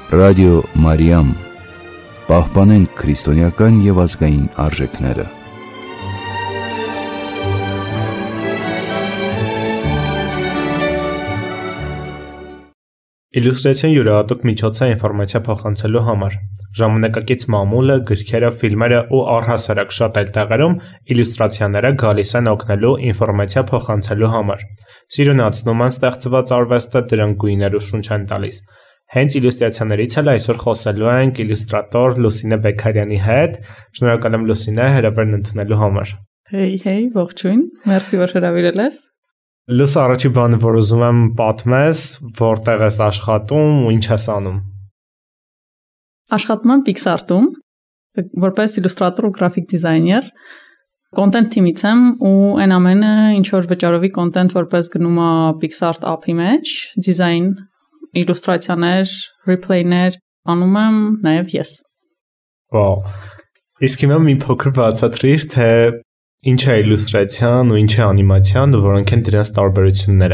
Ռադիո Մարիամ, պահպանենք քրիստոնեական և ազգային արժեքները։ Իլյուստրացիան յուրահատուկ միջոց է ինֆորմացիա փոխանցելու համար։ Ժամանակակից մամուլը, գրքերը, ֆիլմերը ու առհասարակ շատ այլ տեղերում իլյուստրացիաները գալիս են օգնելու ինֆորմացիա փոխանցելու համար։ Սիրունացնում են ստեղծված արվեստը, դրանք գույներ ու շունչ են տալիս։ Հենց իլյուստրացիաներից էլ այսօր խոսելու ենք իլյուստրատոր Լուսինե Բեկարյանի հետ։ Շնորհակալ եմ Լուսինե հրավերն ընդունելու համար։ Հեյ, ողջույն։ Մերսի որ հրավիրել ես։ Լուս, առաջի բանը, որ ուզում եմ պատմես, որտեղ ես աշխատում ու ինչ ես անում։ Աշխատում եմ Pixart-ում, որպես իլյուստրատոր ու գրաֆիկ դիզայներ։ Կոնտենտ թիմից եմ ու այն ամենը, ինչ որ վճարովի կոնտենտ որպես գնում է Pixart app-ի մեջ, դիզայն, իլյուստրացիաներ, replay-ներ անում եմ նաև ես։ Վաու։ Իսկ հիմա մի փոքր բացատրիր, թե ինչ է իլյուստրացիան ու ինչ է անիմացիան ու որոնք են դրանց տարբերությունները։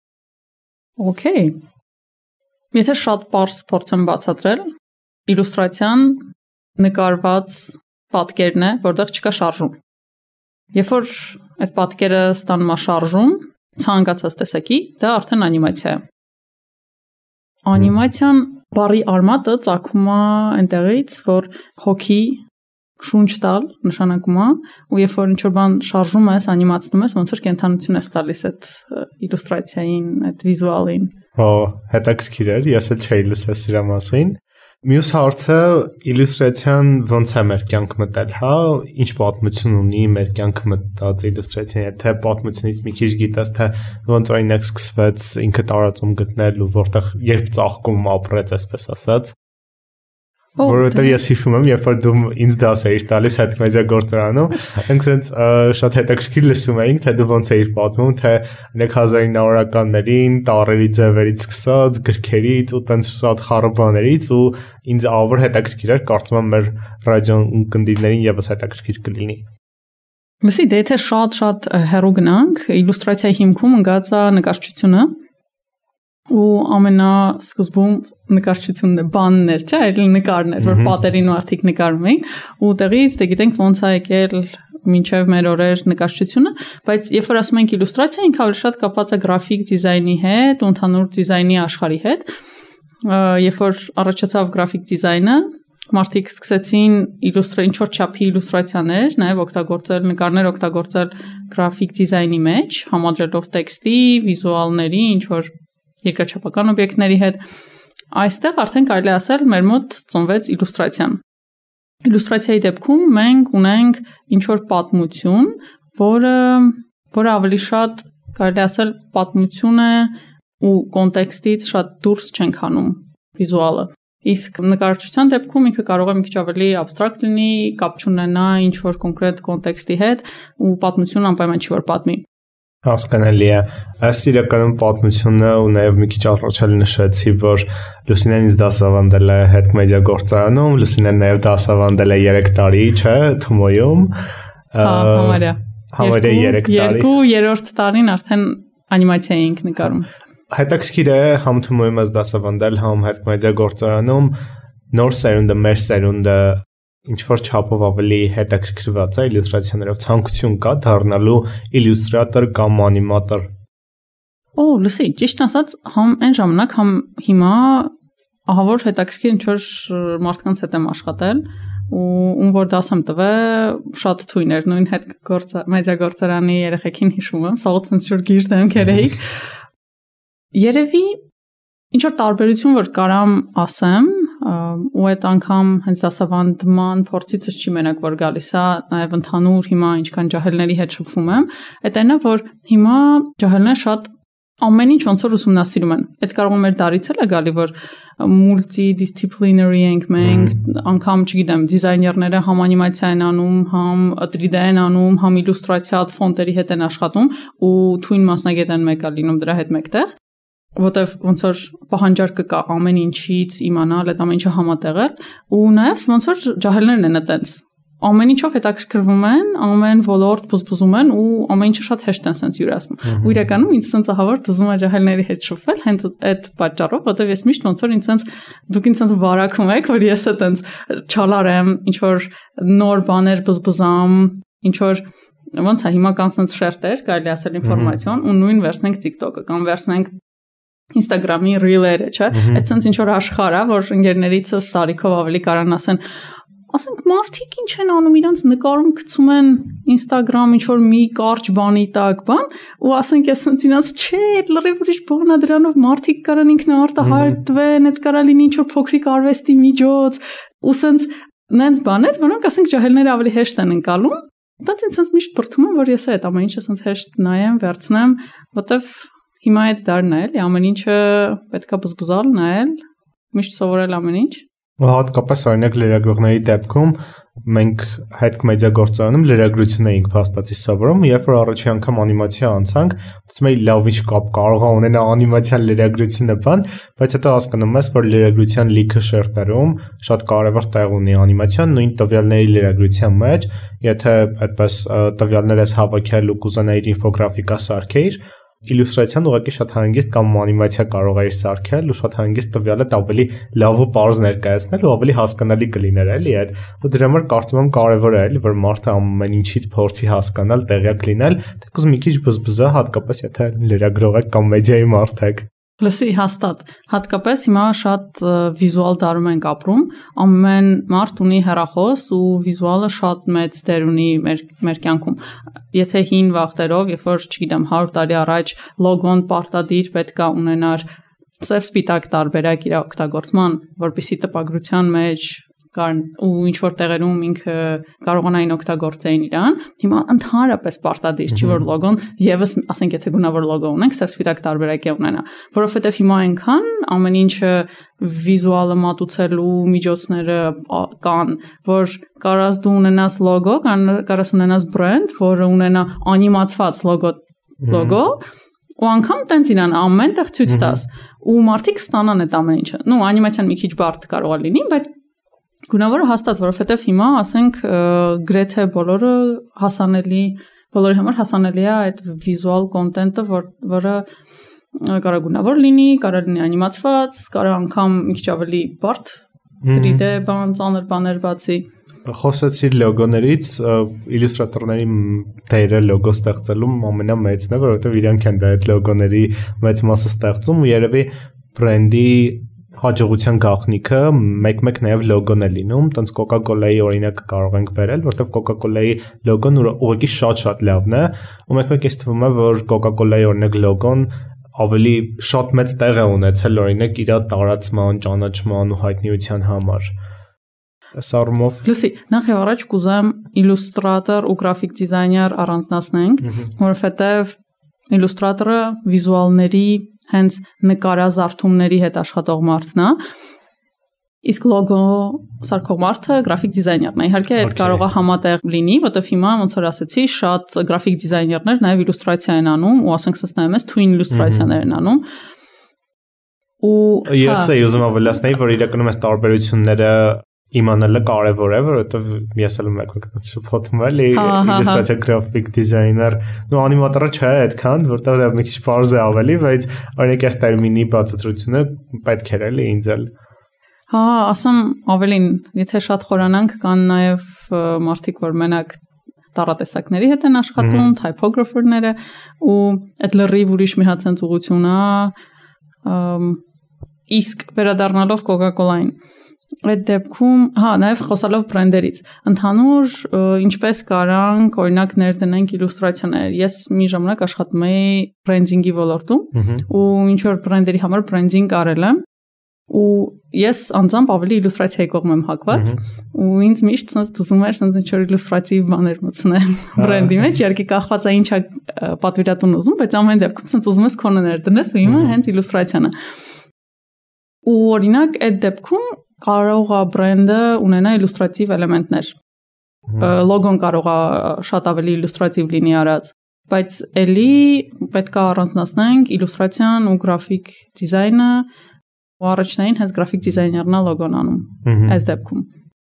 Okay։ Եթե շատ պարզ փորձեմ բացատրել, իլյուստրացիան նկարված պատկերն է, որտեղ չկա շարժում։ Երբ որ այդ պատկերը ստանում է շարժում, ցանկացած տեսակի, դա արդեն անիմացիա է։ Անիմացիան բառի արմատը ծագում է այնտեղից, որ հոգի շունչ տալ նշանակում է, ու երբ որ ինչ-որ բան շարժում ես, անիմացնում ես, ոնց որ կենթանություն ես տալիս այդ իլյուստրացիային, այդ վիզուալին։ Հետաքրքիր էր, ես էլ չէի լսել սրա մասին։ Մյուս հարցը, իլյուստրացիան ոնց է մեր կյանք մտել, հա, ինչ պատմություն ունի մեր կյանք մտած իլյուստրացիան, եթե պատմությունից մի քիչ գիտես, թե ոնց օրինակ սկսվեց ինքը տարածում գտնել ու որտեղ երբ ծաղկում ապրեց, այսպես ասած։ Որովհետև ես հիշում եմ, երբ որ դու ինձ դաս էիր տալիս հետմեդիա գործարանում, ենք sense շատ հետաքրքիր լսում էինք, թե դու ոնց էիր պատմում, թե օրինակ 1900-ականներին տառերի ձևերից սկսած, գրքերից ու տենց շատ խառը բաներից ու ինձ ավելի հետաքրքիր էր, կարծում եմ մեր ռադիոն ունկնդիրներին եւս հետաքրքիր կլինի։ Լսի, դե եթե շատ հեռու գնանք, իլյուստրացիայի հիմքում ընկած է նկարչությունը ու ամենասկզբում նկարչությունն է բաններ, չէ՞, այլ նկարներ, որ պատերին ու արդիկ նկարում էին, ու տեղից դե գիտենք ոնց է եկել մինչև մեր օրեր նկարչությունը, բայց երբ որ ասում ենք իլյուստրացիա, ինքը ավելի շատ կապված է գրաֆիկ դիզայնի հետ, ու ընդհանուր դիզայնի աշխարհի հետ։ Երբ որ առաջացավ գրաֆիկ դիզայնը, մարդիկ սկսեցին ինչ-որ չափի իլյուստրացիաներ, նաև օգտագործել նկարներ օգտագործել գրաֆիկ դիզայնի մեջ, համադրելով տեքստի, վիզուալների, ինչ-որ երկրաչափական օբյեկտների հետ, այստեղ արդեն կարելի է ասել մեր մոտ ծնվեց իլյուստրացիան։ Իլյուստրացիայի դեպքում մենք ունենք ինչ-որ պատմություն, որը ավելի շատ կարելի է ասել պատմություն է ու կոնտեքստից շատ դուրս չենք հանում վիզուալը։ Իսկ նկարչության դեպքում ինքը կարող է մի քիչ ավելի абստրակտ լինի, կապ չունենա ինչ-որ կոնկրետ կոնտեքստի հետ ու պատմություն անպայման չի որ պատմի։ Հասկանալի է։ Այս իրականում պատմությունը ու նաև մի քիչ առաջ էլ նշեցի, որ Լուսինեն ինձ դասավանդել է հետմեդիա գործարանում, Լուսինեն նաև դասավանդել է 3 տարի, չէ, Թումոյում։ Համարյա 3 տարի։ 2-3 տարին արդեն անիմացիա էինք նկարում։ Հետաքրքիր է համ Թումոյում ես դասավանդել, համ հետմեդիա գործարանում նոր սերունդը, մեր սերունդը ինչ-որ չափով ավելի հետաքրքրված է իլյուստրացիաներով, ցանկություն կա դառնալու իլյուստրատոր կամ անիմատոր։ Լսի, ճիշտ ասած, համ այն ժամանակ, համ հիմա ահավոր հետաքրքիր ինչ-որ մարդկանց հետ եմ աշխատել ու ում որ դաս եմ տվել շատ թույն էր, նույն մեդիա գործարանի երեխեքին հիշում եմ, սաղ ցենց շուտ գիշ դեմքեր էիք։ Երևի ինչ-որ տարբերություն որ կարամ ասեմ, ու այդ անգամ հենց դասավանդման փորձիցս չի մենակ որ գալիս է, նաև ընդհանուր հիմա ինչքան ջահելների հետ շփվում եմ, այդ այնա որ հիմա ջահելները շատ ամեն ինչ ոնց որ ուսումնասիրում են։ Այդ կարող է մեր դարից էլ է գալի որ multidisciplinary ենք մենք, անգամ չգիտեմ, դիզայներները համ անիմացիա են անում, համ 3D են անում, համ իլյուստրացիա ֆոնտերի հետ են աշխատում ու թույն մասնագետ են մեկը լինում դրա հետ մեկտեղ։ Որտեվ ոնց որ պահանջարկը կա ամեն ինչից իմանալ, այդ ամեն ինչը համատեղել ու նաև ոնց որ ջահելներն են այտենց ամեն ինչով հետաքրքրվում են, ամեն ոլորտ բզբզում են ու ամեն ինչը շատ հեշտ են sense յուրացնում։ Ու իրականում ինձ sense ահավոր դզում է ջահելների հետ շփվել, հենց այդ պատճառով, որտեղ ես միշտ ոնց որ ինձ sense դուք ինձ sense վարակում եք, որ ես այդ sense չալարեմ, ինչ որ նոր բաներ բզբզամ, ինչ որ ոնց է հիմա կան sense շերտեր, կարելի ասել ինֆորմացիոն ու նույն վերցնենք TikTok-ը կամ վերցնենք Instagram-ի reel-երը, չէ՞։ Այդ sense ինչ որ աշխարհ է, որ ընկերներիցս տարիքով ավելի կարան ասենք մարդիկ ինչ են անում, իրանց նկարում գցում են Instagram ինչ որ մի կարճ բանի տակ բան, ու ասենք ես sense իրանց չէ, լրիվ ուրիշ բան է դրանով մարդիկ կարան ինքնարտահայտվեն, այդ կարա լինի ինչ որ փոքրիկ արվեստի միջոց, ու sense նենց բաներ, որոնք ասենք ջահելները ավելի հեշտ են ընկալում, դա sense միշտ բրդում եմ, որ ես այդ ամեն ինչը sense հեշտ նայեմ, վերցնեմ, որտեվ հիմա այդ դարն է, էլի ամեն ինչը պետքա բզբզալ, նայել, միշտ սովորել ամեն ինչ։ Հատկապես օրինակ լրագրողների դեպքում մենք հետմեդիա գործարանում լրագրություն էինք փաստացի սովորում, երբ որ առաջի անգամ անիմացիա անցանք, ասում էի լավ ինչ կապ կարող է ունենա անիմացիան լրագրությունը բան, բայց հետո հասկանում ես, որ լրագրության լիքը շերտերում շատ կարևոր տեղ ունի անիմացիան, նույն տվյալների լրագրության մեջ, եթե այդպես տվյալներ ես հավաքել ու կուզենայիր ինֆոգրաֆիկա սարքեիր, իլյուստրացիան ուղղակի շատ հանգիստ կամ անիմացիա կարող է սարքել ու շատ հանգիստ տվյալը ավելի լավ ու պարզ ներկայացնել ու ավելի հասկանալի կլիներ էլի այդ ու դրա համար կարծում եմ կարևոր է էլի որ մարդը ամեն ինչից փորձի հասկանալ, տեղյակ լինել, թեկուզ մի քիչ բզբզա, հատկապես եթե լրագրող եք կամ մեդիայի մարդ եք։ Լսի հաստատ, հատկապես հիմա շատ վիզուալ դարում ենք ապրում, ամեն մարդ ունի հեռախոս ու վիզուալը շատ մեծ դեր ունի մեր կյանքում։ Եթե հին վաղտերով, երբ որ, չգիտեմ, 100 տարի առաջ լոգոն պարտադիր պետք է ունենար սև սպիտակ տարբերակ իր օգտագործման, որպեսզի տպագրության մեջ ու ինչ որ տեղերում ինքը կարողանային օգտագործեին իրան, հիմա ընդհանրապես պարտադիր չի որ լոգոն եւս ասենք եթե գունավոր լոգո ունենք, սև սպիտակ տարբերակի ունենա, որովհետեւ հիմա այնքան ամեն ինչը վիզուալը մատուցելու միջոցները կան, որ կարաս դու ունենաս լոգո, կարաս ունենաս բրենդ, որը ունենա անիմացված լոգո, ու անգամ տենց իրան ամենտեղ ցույց տաս, ու մարդիկ ստանան այդ ամեն ինչը։ Նու անիմացիան մի քիչ բարդ կարող է լինի, բայց գունավորը հաստատ, որովհետև հիմա ասենք գրեթե բոլորի համար հասանելի է այդ վիզուալ կոնտենտը, որը կարա գունավոր լինի, կարա լինի անիմացված, կարա անգամ մի քիչ ավելի բարդ 3D բան, ծանր բաներ բացի։ Խոսեցիր լոգոներից, իլյուստրատորների դերը լոգո ստեղծելում ամենամեծն է, որովհետև իրանք են դա այդ լոգոների մեծ մասը ստեղծում ու երևի բրենդի հաջողության գաղտնիքը մեկ-մեկ նաև լոգոն է լինում, տենց Coca-Cola-ի օրինակը կարող ենք բերել, որտեղ Coca-Cola-ի լոգոն ուղղակի շատ լավն է, ու մեկ-մեկ ես թվում է, որ Coca-Cola-ի օրինակ լոգոն ավելի շատ մեծ տեղ է ունեցել օրինակ իր տարածման, ճանաչման ու հայտնիության համար։ Սարմով Լսի, նախ եւ առաջ կուզեմ իլյուստրատոր ու գրաֆիկ դիզայներ առանձնացնենք, որովհետեւ իլյուստրատորը վիզուալների հենց նկարազարդումների հետ աշխատող մարդն է, իսկ լոգո սարքող մարդը գրաֆիկ դիզայներն է։ Իհարկե այդ կարող է համատեղ լինի, որովհետև հիմա ոնց որ ասեցի, շատ գրաֆիկ դիզայներներ նաև իլյուստրացիա են անում, ու ասենք ասես նայում ես թույն իլյուստրացիաներ են անում։ Ու ես ուզում ավելացնել, որ իրականում այս տարբերությունները իմանալը կարևոր է, որովհետև ես էլ մեկ-մեկ շփոթում եմ, իլյուստրացիա գրաֆիկ դիզայներ, ու անիմատորը չէ այդքան, որտեղ դա մի քիչ պարզ է ավելի, բայց օրինակ այս տերմինի բացատրությունը պետք է էլի ինձ էլ։ Հա, ասեմ ավելին, եթե շատ խորանանք, կան նաև մարդիկ, որ մենակ տառատեսակների հետ են աշխատում, typographer-ները, ու այդ լրիվ ուրիշ մի հատ sense ուղղություն է, իսկ վերադառնալով Coca-Cola-ին այդ դեպքում, նաև խոսալով բրենդերից, ընդհանուր ինչպես կարանք օրինակ ներդնենք իլյուստրացիաներ։ Ես մի ժամանակ աշխատում էի բրենդինգի ոլորտում ու ինչ որ բրենդերի համար բրենդինգ արել եմ ու ես անձամբ ավելի իլյուստրացիայի կողմ եմ հակված ու ինձ միշտ sense դզում էր sense ինչ որ իլյուստրատիվ բաներ մտցնել բրենդի մեջ, իհարկե կախված է ինչա պատվիրատուն ուզում, բայց ամեն դեպքում sense ուզում ես քոնը ներդնես ու հիմա հենց իլյուստրացիան է։ Ու օրինակ այդ դեպքում կարող է բրենդը ունենա իլյուստրատիվ էլեմենտներ։ Լոգոն կարող է շատ ավելի իլյուստրատիվ լինի արած, բայց էլի պետք է առանձնացնենք իլյուստրացիան ու գրաֆիկ դիզայնը, ու առաջնային հենց գրաֆիկ դիզայներն է լոգոն անում այս դեպքում։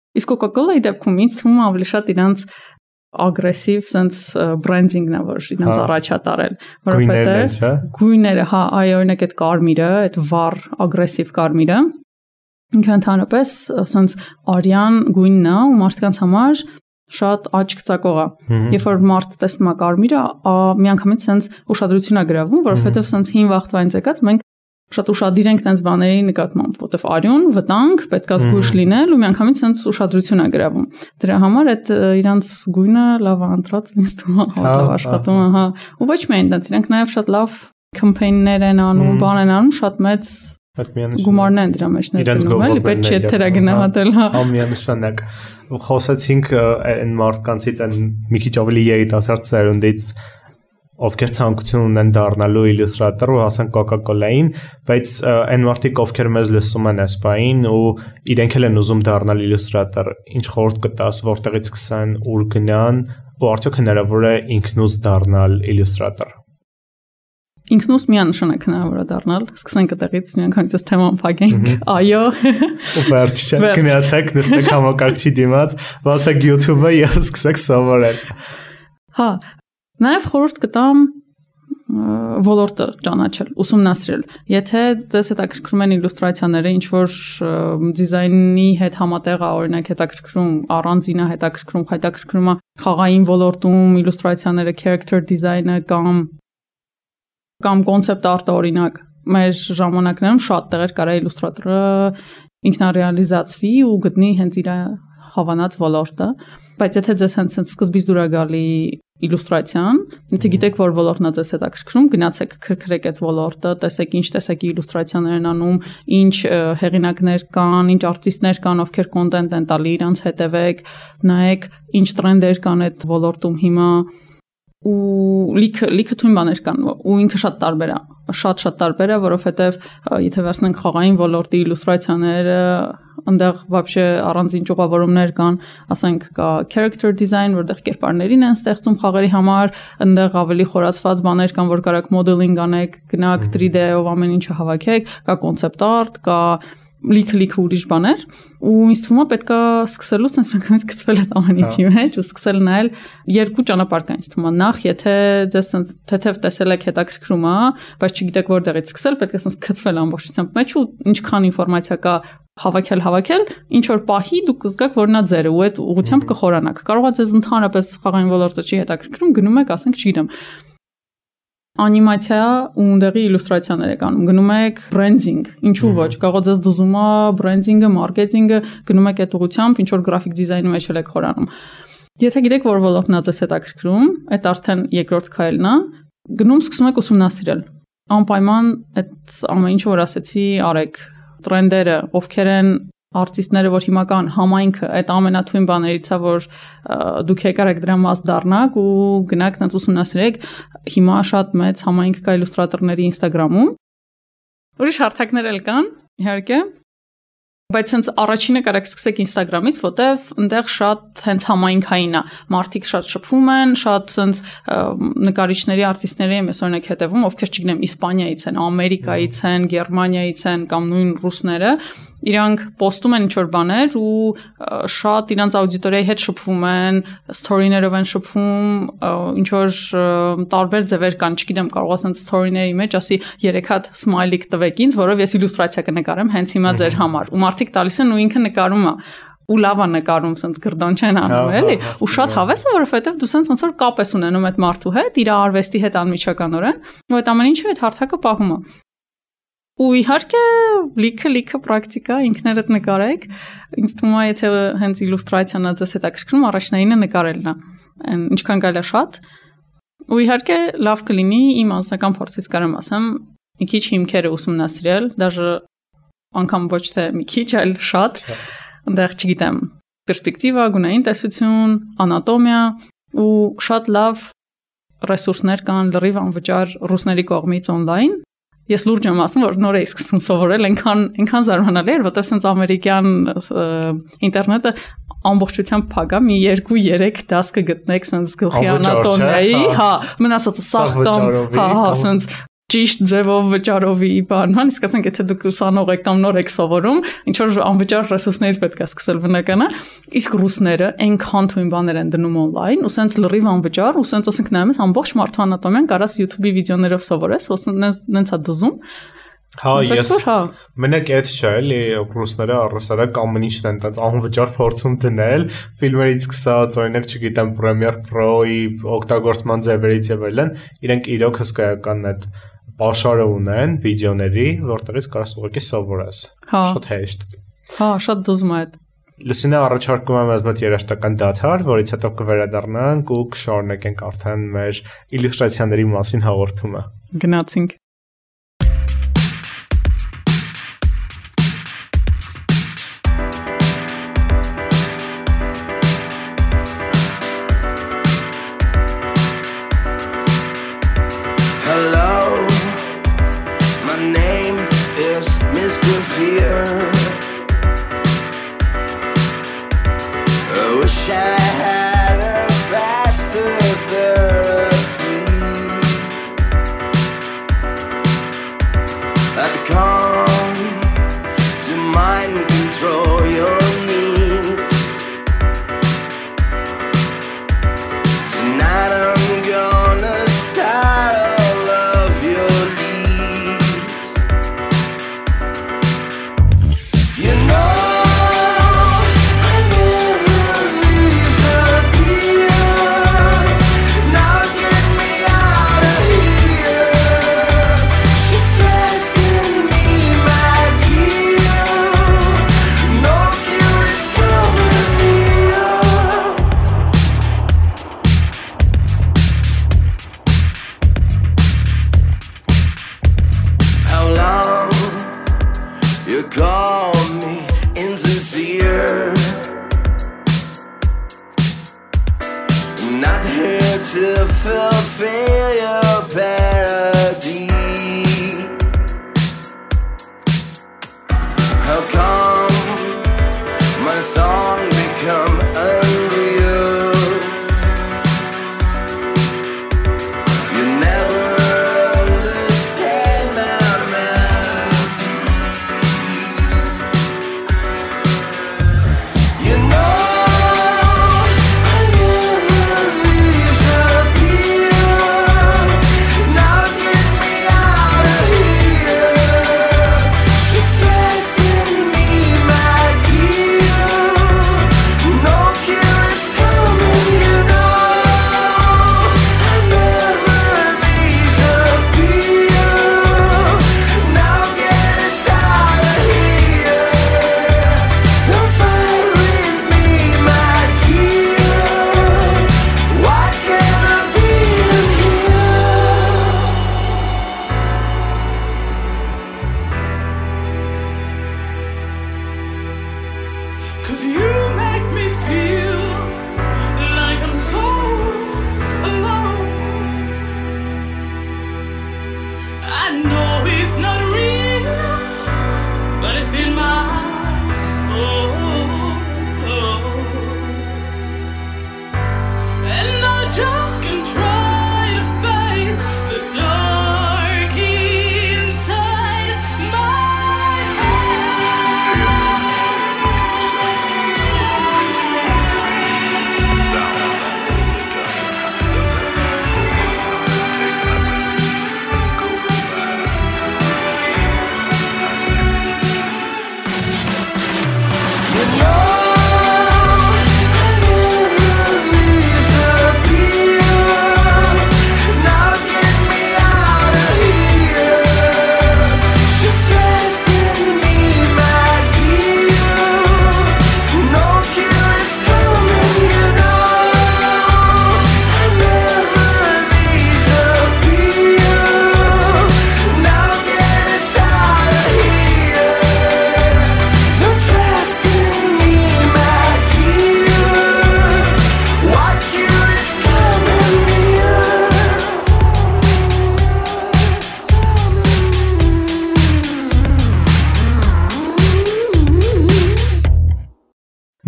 Իսկ Coca-Cola-ի դեպքում ինձ թվում է ավելի շատ իրանց ագրեսիվ sense branding-ն է, որ իրանց առաջ է տարել, որովհետեւ գույները, հա, այ օրինակ այդ կարմիրը, այդ վառ ագրեսիվ կարմիրը, ինքը ընդհանրապես sense արյան գույնն է ու մարդկանց համար շատ աչք ծակող է։ Երբ որ մարդ տեսնում է կարմիրը, միանգամից sense ուշադրություն է գրավում, որովհետեւ sense հին վաղտվայից եկած մենք շատ ուշադիր ենք տենց բաների նկատմամբ, որտեվ արյուն, վտանգ, պետք է զգույշ լինել ու միանգամից sense ուշադրություն է գրավում։ Դրա համար այդ իրանց գույնը լավ է ընտրած, ինձ թվում է լավ աշխատում, հա։ Ու ոչ միայն տենց, իրանք նաև շատ լավ կամպեյններ են անում, բան են անում, շատ մեծ գումարներ են դրա մեջ ներդնում, էլի պետք չէ թերա գնահատել, հա։ Ամենաշնորհակ խոսեցինք այն մարդկանցից, այն մի քիչ ավելի երիտասարդ սերունդից, ովքեր ցանկություն ունեն դառնալու իլյուստրատոր ու ասենք Coca-Cola-ին, բայց այն մարդիկ, ովքեր մեզ լսում են ասպային ու իրենք էլ են ուզում դառնալ իլյուստրատոր, ինչ խորհուրդ կտաս, որտեղից սկսեն, ուր գնան, ու արդյոք հնարավոր է ինքնուց դառնալ իլյուստրատոր։ Ինքնուց միանշանակ հնարավոր է դառնալ, սկսենք այդտեղից մի անգամ այս թեման փակենք, այո։ Ու վերջ չէ, գնացեք նստեք համակարգչի դիմաց, վասեք YouTube-ը եւ սկսեք սովորել։ Հա, նաև խորհուրդ կտամ ոլորտը ճանաչել, ուսումնասիրել։ Եթե ձեզ հետաքրքրում են իլյուստրացիաները, ինչ որ դիզայնի հետ համատեղ է, օրինակ հետաքրքրում, առանձին է հետաքրքրում է խաղային ոլորտում իլյուստրացիաները, character design-ը կամ կոնցեպտ արտը, օրինակ, մեր ժամանակներում շատ տեղեր կարա իլյուստրատորը ինքնարեալիզացվի ու գտնի հենց իր հավանած ոլորտը, բայց եթե ձեզ հենց սկզբից դուր է գալի իլյուստրացիան, եթե գիտեք, որ ոլորտն է ձեզ հետաքրքրում, գնացեք քրքրեք այդ ոլորտը, տեսեք ինչ տեսակի իլյուստրացիաներ են անում, ինչ հեղինակներ կան, ինչ արտիստներ կան, ովքեր կոնտենտ են տալի, իրանց հետևեք, նայեք ինչ տրենդեր կան այդ ոլորտում հիմա ու լիքը թույն բաներ կան ու ինքը շատ տարբեր է, շատ տարբեր է, որովհետև եթե վերցնենք խաղային ոլորտի իլյուստրացիաները, այնտեղ вообще առանձին ճյուղավորումներ կան, ասենք կա character design, որտեղ կերպարներին են ստեղծում խաղերի համար, այնտեղ ավելի խորացված բաներ կան, որ կարաք modeling անեք, գնաք 3D-ով ամեն ինչը հավաքեք, կա concept art, կա լիքը ուրիշ բաներ ու ինձ թվում է պետք է սկսելուց sense մենքանից գծվել այդ ամեն ինչի մեջ ու սկսել նայել երկու ճանապարհ կա ինձ թվում է նախ եթե ձեզ sense թեթև տեսել եք հետաքրքրում է բայց չգիտեք որտեղից սկսել պետք է sense գծվել ամբողջությամբ մեջ ու ինչքան ինֆորմացիա կա հավաքել ինչ որ պահի դուք կզգաք որ նա ձերը ու այդ ուղղությամբ կխորանաք կարող է ձեզ ընդհանրապես խաղային ոլորտը չի հետաքրքրում գնում եք ասենք չգիտեմ անիմացիա ու ունդեղի իլյուստրացիաներ եք անում, գնում եք branding, ինչու ոչ, կարող ձեզ դզում է branding-ը, marketing-ը, գնում եք այդ ուղղությամբ, ինչ որ graphic design-ի մեջ եք խորանում։ Եթե գիտեք, որ ոլորտն է ձեզ հետաքրքրում, այդ արդեն երկրորդ քայլն է, գնում սկսում եք ուսումնասիրել։ Անպայման այդ ամեն ինչը որ ասեցի, արեք տրենդերը, ովքեր են արտիստները, որ հիմա կան, համայնքը, այդ ամենաթույն բաներից է, որ դուք եկարեք դրա մաս դառնաք ու գնաք նրանց ուսումնասիրեք, հիմա շատ մեծ համայնք կա իլյուստրատորների Instagram-ում։ Ուրիշ հարթակներ էլ կան, իհարկե, բայց հենց առաջինը կարեք սկսեք Instagram-ից, որտեվ այնտեղ շատ հենց համայնքային է, մարդիկ շատ շփվում են, շատ հենց նկարիչների, արտիստների եմ ես օրինակ հետևում, ովքեր չգիտեմ Իսպանիայից են, Ամերիկայից են, Գերմանիայից են կամ նույն ռուսները, իրանք պոստում են ինչ-որ բաներ ու շատ իրանց աուդիտորիայի հետ շփվում են, story-ներով են շփվում, ինչ-որ տարբեր ձևեր կան, չգիտեմ, կարող ասեմ story-ների մեջ ասի 3 հատ smiley տվեք ինձ, որով ես իլյուստրացիա կնկարեմ հենց հիմա ձեր համար։ Ու մարդիկ տալիս են ու ինքը նկարում է ու լավ է նկարում, sense գրդոն չեն անում, էլի։ Ու շատ հավես է, որովհետև դու sense ոնց որ կապ ես ունենում այդ մարդու հետ, իր արվեստի հետ անմիջականորեն, ու այդ ամեն ինչը այդ հարթակը պահում է։ Ու իհարկե լիքը պրակտիկա ինքներդ նկարեք, ինձ թվում է եթե հենց իլյուստրացիան է ձեզ հետաքրքրում, առաջնայինը նկարելն է, ինչքան կարելի է շատ։ Ու իհարկե լավ կլինի իմ անձնական փորձից կարեմ ասեմ, մի քիչ հիմքերը ուսումնասիրել, դաժե անգամ ոչ թե մի քիչ, այլ շատ, այնտեղ չգիտեմ, պերսպեկտիվա, գունային տեսություն, անատոմիա ու շատ լավ ռեսուրսներ կան լրիվ անվճար ռուսների կողմից on-line։ Ես լուրջ եմ ասում, որ նոր էի սկսում սովորել, այնքան զարմանալի էր, որտեղ sense ամերիկյան ինտերնետը ամբողջությամբ փակ է, մի 2-3 դաս կգտնեք sense գլխի անատոմիայի, հա, մնացածը սաղ կամ, հա, sense ճիշտ ձևով վճարովի բան, հա, իսկ ասենք եթե դուք ուսանող եք կամ նոր եք սովորում, ինչ որ անվճար ռեսուրսներից պետք է սկսել բնական է, իսկ ռուսները այնքան թույն բաներ են դնում on-line, ու սենց լրիվ անվճար, ու սենց ասենք նայում ես ամբողջ մարդու անատոմիան կարաս YouTube-ի վիդեոներով սովորես, նենց է դզում։ Հա, ես մենակ այդ չէ, էլի ռուսները առհասարակ ամեն ինչն են տենց անվճար փորձում դնել, ֆիլմերից սկսած, օրինակ, չգիտեմ, Premiere Pro-ի օգտագործման ձևերից եւ այլն, իրենք իրոք հսկայական այդ պաշարը ունեն վիդեոների, որտեղից կարաս ուղղակի սովորես։ Շատ հեշտ։ Հա, շատ դժվար է։ Լուսինե առաջարկում եմ ազգ երաժշտական դադար, որից հետո կվերադառնանք ու կշարունակենք արդեն մեր իլյուստրացիաների մասին հաղորդումը։ Գնացինք։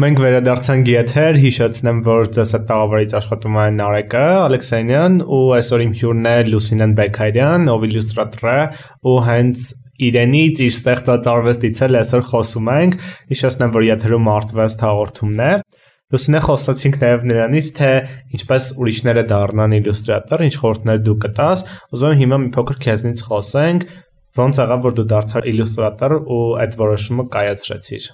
Մենք վերադարձանք եթեր, հիշեցնեմ, որ ձեզ հետ տաղավարից աշխատում է Նարեկը Ալեքսանյան ու այսօր իմ հյուրն է Լուսինեն Բեկայրյան, ով իլյուստրատոր է ու հենց իրենից իր ստեղծած արվեստից էլ այսօր խոսում ենք։ Հիշեցնեմ, որ եթերում Artvest հաղորդումն է։ Լուսինե, խոսացինք նաև նրանից, թե ինչպես ուրիշները դառնան իլյուստրատոր, ինչ խորհուրդներ դու կտաս։ Ուզում եմ հիմա մի փոքր քեզնից խոսենք, ոնց եղավ, որ դու դարձար իլյուստրատոր ու այդ որոշումը կայացրեցիր։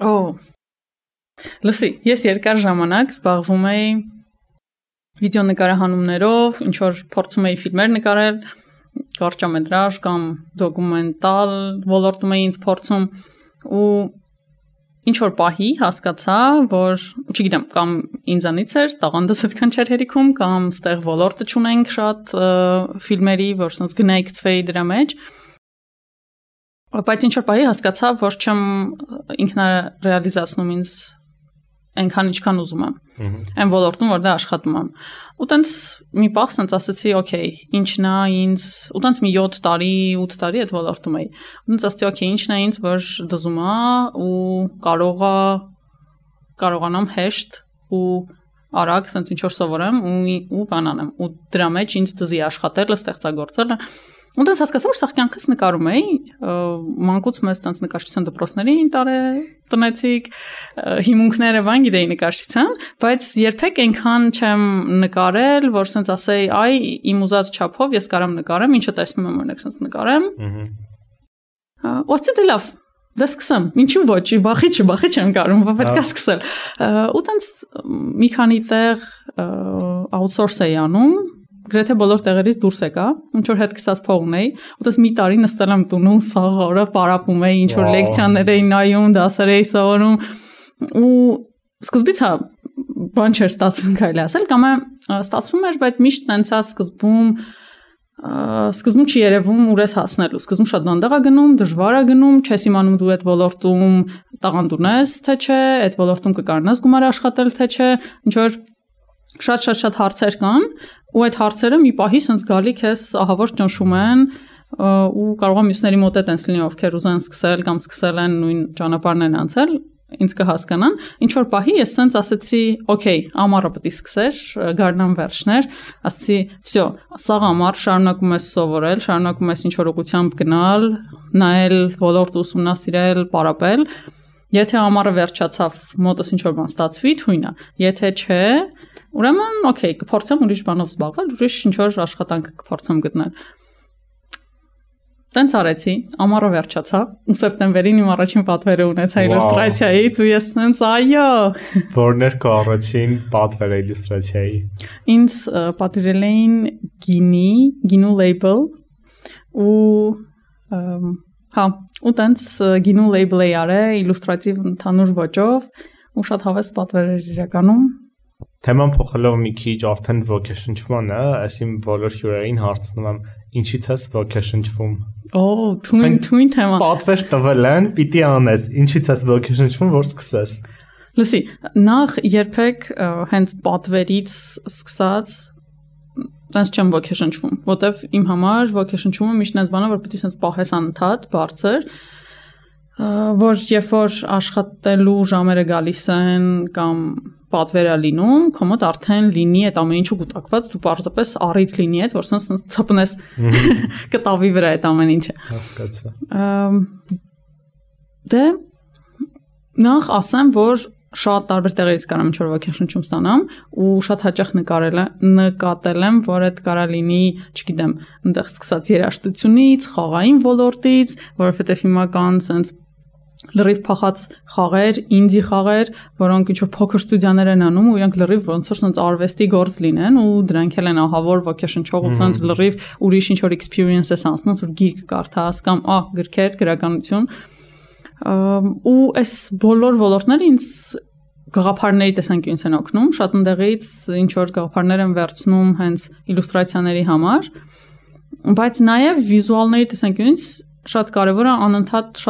Լսի, ես երկար ժամանակ զբաղվում էի վիդեոնկարահանումներով, ինչ որ փորձում էի ֆիլմեր նկարել, կարճամետրաժ կամ դոկումենտալ ոլորտում էի ինձ փորձում ու ինչ որ պահի հասկացա, որ չգիտեմ, կամ ինձանից էր, տաղանդս այդքան չէր հերիքում, կամ ստեղ ոլորտը չունենք շատ ֆիլմերի, որ sense գնայի գցվեի դրա մեջ։ Բայց ինչ որ պահի հասկացա, որ չեմ ինքնարեալիզացնում ինձ այնքան ինչքան ուզում եմ։ Այն ոլորտում, որ դա աշխատում եմ։ Ու տենց մի պահ sense ասացի, օքեյ, ինչն է ինձ, ու տենց մի 7 տարի, 8 տարի այդ ոլորտում էի։ Ու տենց ասացի, օքեյ, ինչն է ինձ, որ դզում է ու կարողանամ հեշտ ու արագ sense ինչ որ սովորեմ ու բան անեմ։ Ու դրա մեջ ինձ դզի աշխատելը, ստեղծագործելը։ Ու դες հասկացա, որ սաղ կյանքս նկարում էի, մանկուց մեզ տենց նկարչության դպրոցներին տնեցիք, հիմունքները բան գիտեի նկարչության, բայց երբեք այնքան չեմ նկարել, որ սենց ասեի, այ իմ ուզած չափով ես կարամ նկարեմ, ինչը տեսնում եմ օրինակ սենց նկարեմ։ Ոստի դե լավ, դե սկսեմ, ինչու ոչ, բախի չեմ կարում, պետք է սկսել։ Ու տենց մի քանի տեղ outsource էի անում, գրեթե բոլոր տեղերից դուրս եկա, ինչ որ հետ գցած փող ունեի, ուտես մի տարի նստել եմ տունում, սաղ օրը պարապում էի, ինչ որ լեկցիաներ էի նայում, դասեր էի սովորում, ու սկզբից հա բան չէր ստացվում կարելի ասել, կամ ստացվում էր, բայց միշտ տենցա սկզբում չի երևում ուր ես հասնելու, սկզբում շատ դանդաղ է գնում, դժվար է գնում, չես իմանում դու այդ ոլորտում տաղանդ ունես, թե չէ, այդ ոլորտում կկարողանաս գումար աշխատել, թե չէ, ինչ որ շատ հարցեր կան, ու այդ հարցերը մի պահի sense գալի քեզ ահավոր ճնշում են ու կարող եմ մյուսների մոտ է տենց լինի ովքեր ուզեն սկսել կամ սկսել են նույն ճանապարհն են անցել, ինձ կհասկանան, ինչ որ պահի ես sense ասեցի, օքեյ, ամառը պետք է սկսես, գարնան վերջներ, ասեցի, վсё, սաղ ամառ շարունակում ես սովորել, շարունակում ես ինչ որ ուղղությամբ գնալ, նայել ոլորտ ուսումնասիրել, պարապել, եթե ամառը վերջացավ, մոտս ինչ որ բան ստացվի, թույն է, եթե չէ, ուրեմն, օքեյ, կփորձեմ ուրիշ բանով զբաղվել, ուրիշ ինչ որ աշխատանք կփորձեմ գտնել։ Տենց արեցի, ամառը վերջացավ, ու սեպտեմբերին իմ առաջին պատվերը ունեցա իլյուստրացիայից, ու ես տենց այո։ Որն էր քո առաջին պատվերը իլյուստրացիայի։ Ինձ պատվիրել էին Ginu label, ու ու տենց Ginu label էի արել իլյուստրատիվ ընդհանուր ոճով, ու շատ հավես պատվեր էր իրականում։ Թեման փոխելով մի քիչ արդեն ոգեշնչման է, այսին բոլոր հյուրերին հարցնում եմ, ինչից ես ոգեշնչվում։ Թույն թեմա։ Պատվեր տվել են, պիտի անես, ինչից ես ոգեշնչվում, որ սկսես։ Լսի, նախ երբեք հենց պատվերից սկսած տենց չեմ ոգեշնչվում, որտեվ իմ համար ոգեշնչումը միշտ այնպես բան է, որ պետք է սենց պահես անընդհատ, բարձր, որ երբ որ աշխատելու ժամերը գալիս են կամ պատվեր է լինում, քո մոտ արդեն լինի այդ ամեն ինչը գուտակված, դու պարզապես առիթ լինի այդ, որ սենց ցպնես կտավի վրա այդ ամեն ինչը։ Հասկացա։ Դե նախ ասեմ, որ շատ տարբեր տեղերից կարամ ինչ-որ ոգեշնչում ստանամ ու շատ հաճախ նկատել եմ, որ այդ կարա լինի, չգիտեմ, այնտեղ սկսած երաժշտությունից, խաղային ոլորտից, որովհետև հիմա կան սենց լրիվ փախած խաղեր, ինդի խաղեր, որոնք ինչ-որ փոքր ստուդիաներ են անում ու իրենք լրիվ ոնց որ սենց արվեստի գործ լինեն ու դրանք էլ են ահավոր ոգեշնչող ու սենց լրիվ ուրիշ ինչ-որ experience ես անցնում, որ գիրք կարդաս կամ գրքեր, գրականություն ու այս բոլոր ոլորտները ինձ գաղափարների տեսանկյունից են օգնում, շատ ընդեղից ինչ որ գաղափարներ են վերցնում հենց իլյուստրացիաների համար, բայց նաև վիզուալների տեսանկյունից շատ կարևոր է անընդհատ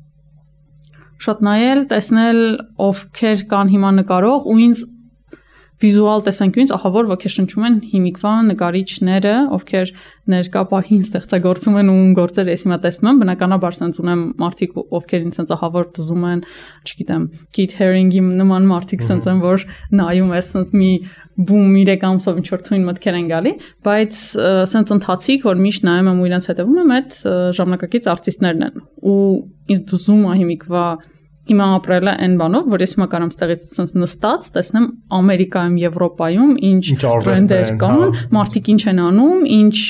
շատ նայել, տեսնել ովքեր կան հիմա նկարող ու ինձ վիզուալ տեսանկյունից ահավոր ոգեշնչում են հիմիկվա նկարիչները, ովքեր ներկա պահին ստեղծագործում են ու գործեր ես հիմա տեսնում եմ, բնականաբար sense ունեմ մարդիկ, ովքեր ինձ sense ահավոր դզում են, չգիտեմ, Keith Haring-ի նման մարդիկ sense են, որ նայում ես sense մի բում 3 ամսով ինչ որ թույն մտքեր են գալի, բայց sense ընթացիկ, որ միշտ նայում եմ ու իրենց հետևում եմ, այդ ժամանակակից արտիստներն են։ Ու ինձ դզում է հիմիկվա հիմա ապրելը այն բանով, որ ես հիմա կարամ ստեղից sense նստած տեսնեմ Ամերիկայում, Եվրոպայում ինչ տրենդեր կան, մարդիկ ինչ են անում,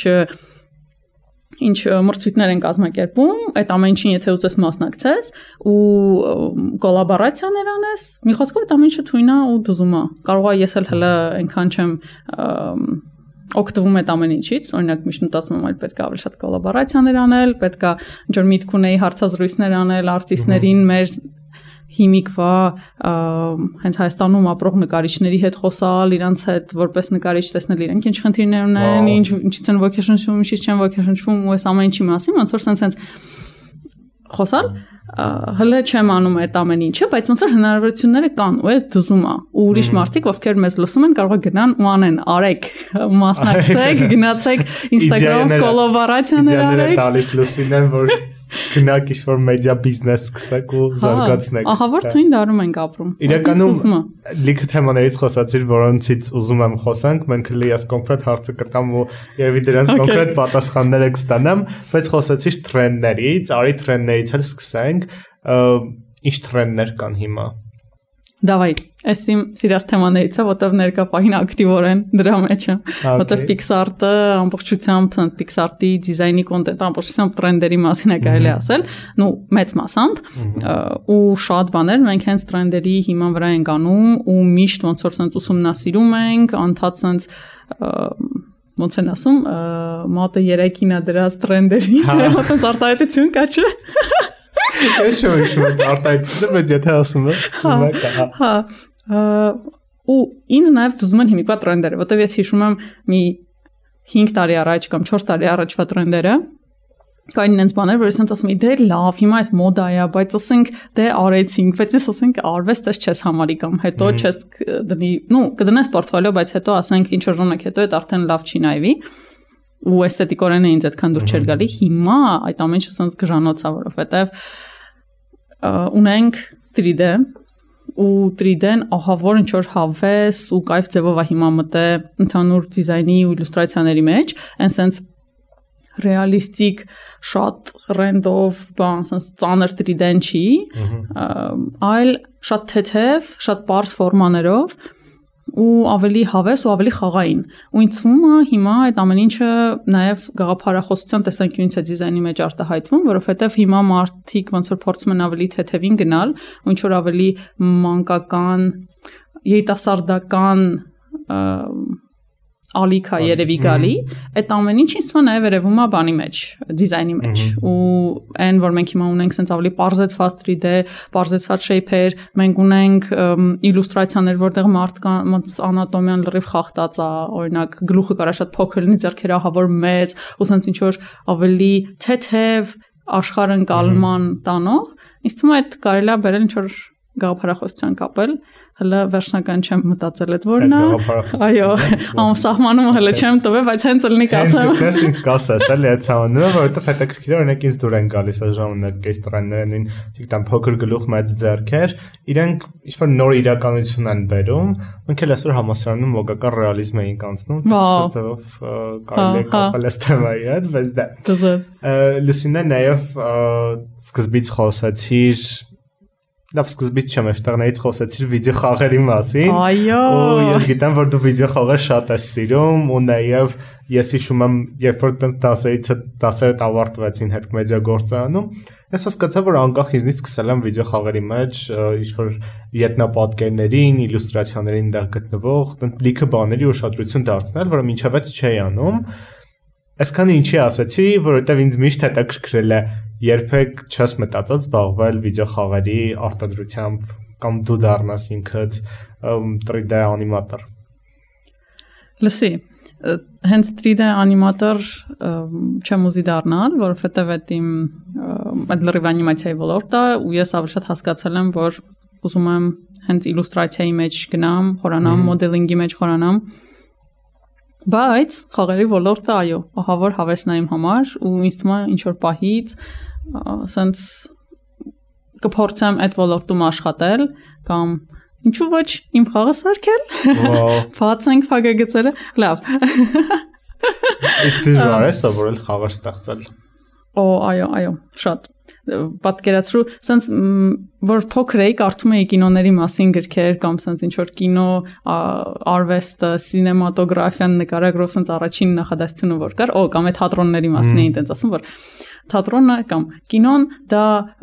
ինչ մրցույթներ են կազմակերպում, այդ ամեն ինչին եթե ուզես մասնակցես ու կոլաբորացիաներ անես, մի խոսքով այդ ամեն ինչը թույն է ու դզում է։ Կարող է ես էլ հələ այնքան չեմ օգտվում այդ ամեն ինչից, օրինակ միշտ մտածում եմ, այլ պետք է ավելի շատ կոլաբորացիաներ անել, պետք է ինչ որ միտք ունեի հարցազրույցներ անել արտիստներին մեր հիմիկվա հենց Հայաստանում ապրող նկարիչների հետ խոսալ, իրանց հետ որպես նկարիչ տեսնել իրենք ինչ խնդիրներ ունեն, ինչից են ոգեշնչվում, ինչից չեն ոգեշնչվում ու այս ամեն ինչի մասին, ոնց որ sense խոսալ, հələ չեմ անում այդ ամեն ինչը, բայց ոնց որ հնարավորությունները կան ու այդ դզում է։ Ու ուրիշ մարդիկ, ովքեր մեզ լսում են, կարող է գնան ու անեն, արեք, մասնակցեք, գնացեք Instagram-ով կոլաբորացիաներ արեք։ Տալիս լուսինեն, որ գնաք ինչ-որ մեդիա բիզնես սկսեք ու զարգացնեք։ Ահա որ թույն դարում ենք ապրում։ Իրականում լիքը թեմաներից խոսացիր, որոնցից ուզում եմ խոսանք, մենք լիաս կոնկրետ հարցը կտամ ու երևի դրանց կոնկրետ պատասխանները կստանամ, բայց խոսացիր տրենդներից, արի տրենդներից էլ սկսենք, ինչ տրենդներ կան հիմա։ Դավայ, այս իմ սիրած թեմաներից է, որտեղ ներկա պահին ակտիվորեն դրա մեջ է, որտեղ Pixar-ը ամբողջությամբ, sense Pixar-ի դիզայնի կոնտենտ ամբողջությամբ տրենդերի մասին է կարելի ասել, նու մեծ մասամբ, ու շատ բաներ մենք հենց տրենդերի հիման վրա ենք անում ու միշտ ոնց որ sense ուսումնասիրում ենք, անդադ sense ոնց են ասում, մոտը 3-ին է դրած տրենդերի, sense արտահայտություն կա չէ։ Ես շուտ արտահայտությունը բայց եթե ասում ես հա ու ինձ նաև դուզում են հիմիկվա տրենդերը, որտեղ ես հիշում եմ մի 5 տարի առաջ կամ 4 տարի առաջվա տրենդերը կային այնց բաներ, որ ես ասում եմ, դե լավ, հիմա այս մոդա է, բայց ասենք դե արեցինք, բայց ես ասենք արվեստս չես համարի կամ հետո չես դնի, կդնես պորտֆոլիո, բայց հետո ասենք ինչ որ ժամանակ հետո այդ արդեն լավ չի նայվի ու էսթետիկորեն է ինձ այդքան դուր չէր գալի, հիմա այդ ամեն ինչը sense գժանոց է, որովհետև ունենք 3D ու 3D-ն ահավոր ինչ որ հավես ու կայֆ ձևով է հիմա մտել ընդհանուր դիզայնի ու իլյուստրացիաների մեջ, այն sense ռեալիստիկ շատ ռենդով բան, sense ծանր 3D-ն չի, այլ շատ թեթև, շատ պարզ ֆորմաներով ու ավելի հավես ու ավելի խաղային։ Ու ինձ թվում է հիմա այդ ամեն ինչը նաև գաղափարախոսության տեսանկյունից է դիզայնի մեջ արտահայտվում, որովհետև հիմա մարդիկ ոնց որ փորձում են ավելի թեթևին գնալ, ու ինչ որ ավելի մանկական, երիտասարդական ալիքա երևի գալի, այդ ամեն ինչ ինձ թվում է նաև երևում է բանի մեջ, դիզայնի մեջ։ Ու այն որ մենք հիմա ունենք sense ավելի պարզեցված 3D, պարզեցված shape-եր, մենք ունենք իլյուստրացիաներ, որտեղ մարդկանց անատոմիան լրիվ խախտած է, օրինակ գլուխը կարա շատ փոքր լինի, ձեռքերը ահավոր մեծ, ու sense ինչ որ ավելի թեթև աշխարհընկալման տանող, ինձ թվում է այդ կարելի է բերել ինչ որ գաղափարախոսության կապել, հələ վերջնական չեմ մտածել այդ որն է։ Այո, ամսահմանում հələ չեմ տվել, բայց հենց լինի կասեմ։ Ես ինձ կասես, էլի այդ ցավանը, որովհետև հետաքրքիր է, օրինակ ինձ դուր են գալիս այս ժամանակից տրենդները, նույն չգիտեմ փոքր գլուխ, մեծ ձեռքեր, իրենք ինչ-որ նոր իրականություն են բերում, մենք էլ այսօր համասարանում մոգական ռեալիզմ էինք անցնում, ծովով կարելի է կապել այս թեմայի հետ, բայց դա։ Լուսինե նաև սկզբից խոսեցիր լավ սկզբից չեմ այստեղներից խոսեցիր վիդեո խաղերի մասին։ Այո։ Ու ես գիտեմ, որ դու վիդեո խաղեր շատ ես սիրում ու նաև ես հիշում եմ, երբ որ տենց դասերը ավարտվեցին հետ մեդիա գործարանում, ես հասկացա, որ անկախ ինձնից սկսել եմ վիդեո խաղերի մեջ ինչ-որ ետնապատկերներին, իլյուստրացիաներին դեռ գտնվող լիքը բաների ուշադրություն դարձնել, որը մինչև այդ չէի անում։ Այսքանը ինչի ասացի, որովհետև ինձ միշտ հետաքրքրել է երբեք չես մտածած զբաղվել վիդեո խաղերի արտադրությամբ կամ դու դառնաս ինքդ 3D անիմատոր։ Լսի, հենց 3D անիմատոր չեմ ուզի դառնալ, որովհետև այդ իմ այդ լրիվ անիմացիայի ոլորտը ու ես ավելի շատ հասկացել եմ, որ ուզում եմ հենց իլյուստրացիայի մեջ գնամ, խորանամ, մոդելինգի մեջ խորանամ։ Բայց խաղերի ոլորտը այո, ահա որ հավեսն է իմ համար ու ինձ թվում է ինչ որ պահից ասենց կփորձեմ այդ ոլորտում աշխատել կամ ինչու ոչ իմ խաղը սարքել։ Բացենք փակագծերը, լավ։ Իսկ դժվար է սովորել խաղեր ստեղծել։ Այո, շատ։ Պատկերացրու, սենց որ փոքր էի կարդում էի կինոների մասին գրքեր կամ սենց ինչ որ կինո արվեստը, սինեմատոգրաֆիան նկարագրող սենց առաջին նախադասությունը որ կար, կամ այդ թատրոնների մասին էին տենց ասում, որ թատրոնը կամ կինոն դա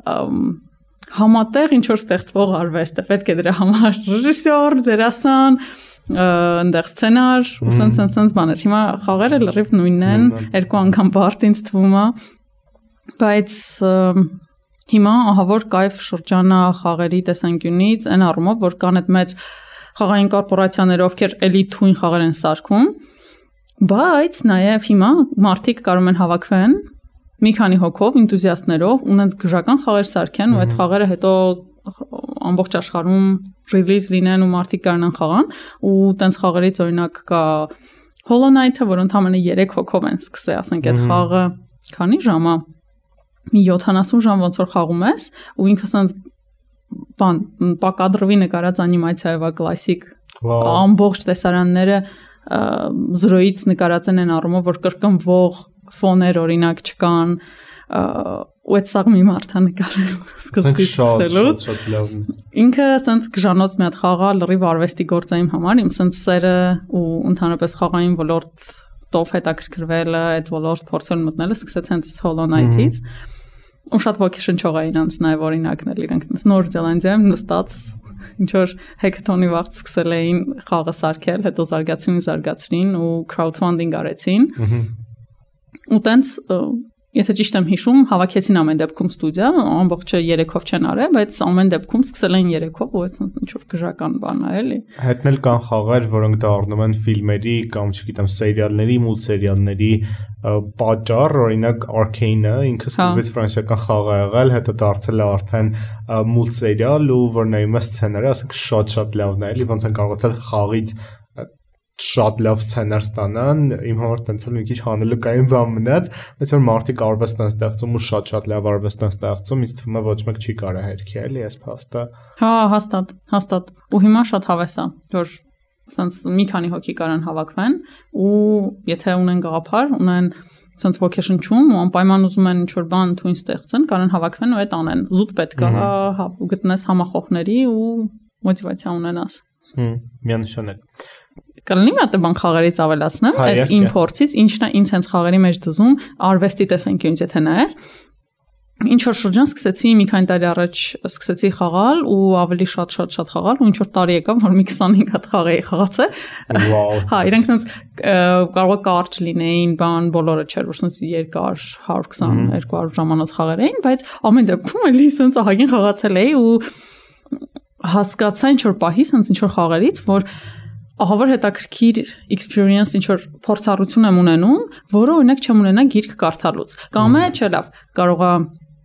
համատեղ ինչ որ ստեղծվող արվեստ է, պետք է դրա համար ռեժիսոր, դերասան, այնտեղ սցենար, ու սենց բաներ։ Հիմա խաղերը լրիվ նույնն են, երկու անգամ բարդ ինձ թվում է, բայց հիմա ահա որ կայֆ շրջանա խաղերի տեսանկյունից, այն առումով, որ կան այդ մեծ խաղային կորպորացիաները, ովքեր էլի թույն խաղեր են սարքում, բայց նաև հիմա մարդիկ կարող են հավաքվեն մի քանի հոգով, ինտուզիաստներով, ունեն գժական խաղեր սարքեն ու այդ խաղերը հետո ամբողջ աշխարհում ռիլիզ լինեն ու մարդիկ կարողան խաղան ու տենց խաղերից օրինակ կա Hollow Knight-ը, որ ընդամենը 3 հոգով են սկսել, ասենք այդ խաղը քանի ժամ է, մի 70 ժամ ոնց որ խաղում ես ու ինքը ասենց բան պակադրվի նկարած անիմացիայով է կլասիկ ամբողջ տեսարանները զրոյից նկարած են առումով որ կրկնվող ֆոներ օրինակ չկան ու այդ սաղ մի մարդանկար սկզբից սկսելուց ինքը ասենց գժանոց մի հատ խաղա լրիվ արվեստի գործ է իմ համար իմ ասենց սերը ու ընդհանրապես խաղային ոլորտով հետաքրքրվելը այդ ոլորտ փորձել մտնելը սկսեց հենց Hollow Knight-ից ու շատ ոգեշնչող է իրանց նաև օրինակներ իրանք Նոր Զելանդիայում նստած ինչ որ հեքաթոնի վաղ սկսել էին խաղը սարքել հետո զարգացրին ու crowdfunding արեցին ու տենց եթե ճիշտ եմ հիշում հավաքեցին ամեն դեպքում ստուդիա ամբողջը 3-ով չեն արել բայց ամեն դեպքում սկսել են 3-ով ու այդ ինչ որ գժական բան է էլի հետնել կան խաղեր որոնք դառնում են ֆիլմերի կամ չգիտեմ սերիալների մուլտսերիալների պատճառ օրինակ Arcane-ը ինքը սկզբից ֆրանսիական խաղ է եղել հետո դարձել է արդեն մուլտսերիալ ու որ նայում ես սցենարը ասենք շատ լավն է էլի ոնց են կարողացել խաղից շատ լավ սցենար ստանան իմ համար տենց էլ մի քիչ հանելու կային բան մնաց բայց որ մարդիկ արվեստ են ստեղծում ու շատ լավ արվեստ են ստեղծում ինձ թվում է ոչ մեկ չի կարող հերքել էլի այս փաստը հա հաստատ ու հիմա շատ հավես է որ ասենց մի քանի հոգի կարան հավաքվեն ու եթե ունեն գաղափար ունեն ասենց ոգեշնչում ու անպայման ուզում են ինչ-որ բան թույն ստեղծեն կարան հավաքվեն ու այդ անեն զուտ պետք է գտնես համախոհների ու մոտիվացիա ունենաս միանշանակ Կլինի մի հատ բան խաղերից ավելացնեմ, այդ իմ փորձից, ինչն է ինձ հենց խաղերի մեջ դզում, արվեստի տեսանկյունից եթե նայես, ինչ որ շրջան սկսեցի մի քանի տարի առաջ սկսեցի խաղալ ու ավելի շատ խաղալ ու ինչ որ տարի եկավ, որ մի 25 հատ խաղ էի խաղացել։ Հա, իրանք այնց կարող է կարճ լինեին, բան բոլորը չէր, որ sense երկար 120-200 ժամանոց խաղեր էին, բայց ամեն դեպքում էլի sense ահագին խաղացել էի ու հասկացա ինչ որ պահի sense ինչ որ խաղերից, որ ահա որ հետաքրքիր experience ինչ որ փորձառություն եմ ունենում, որը օրինակ չեմ ունենա գիրք կարդալուց։ Կամ է չէ լավ, կարող է